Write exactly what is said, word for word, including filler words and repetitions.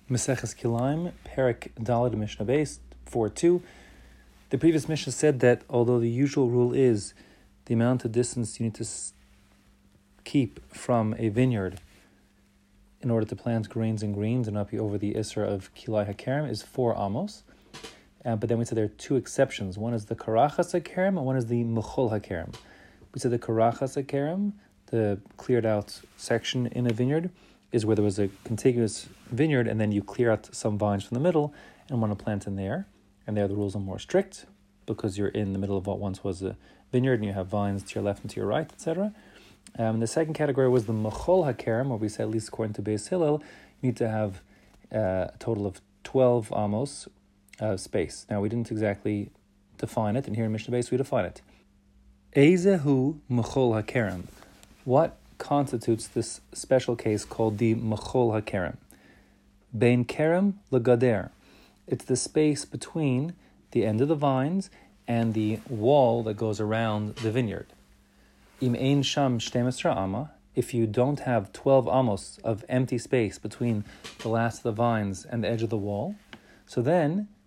Maseches Kilaim, Perek Daled Mishnah Beis four two. The previous Mishnah said that although the usual rule is the amount of distance you need to s- keep from a vineyard in order to plant grains and greens and not be over the Isra of Kilai HaKerem is four amos. Uh, but then we said there are two exceptions. One is the Karachas HaKerem and one is the Mechol HaKerem. We said the Karachas HaKerem, the cleared out section in a vineyard, is where there was a contiguous vineyard and then you clear out some vines from the middle and want to plant in there. And there the rules are more strict because you're in the middle of what once was a vineyard and you have vines to your left and to your right, et cetera. Um, the second category was the Mechol HaKerem, where we said, at least according to Beis Hillel, you need to have uh, a total of twelve amos uh, space. Now, we didn't exactly define it, and here in Mishnah Beis we define it. Ezehu Mechol HaKerem. What constitutes this special case called the Mechol HaKerem? Bein Kerem legader. It's the space between the end of the vines and the wall that goes around the vineyard. Im ein sham shtem-esra amma, if you don't have twelve amos of empty space between the last of the vines and the edge of the wall, so then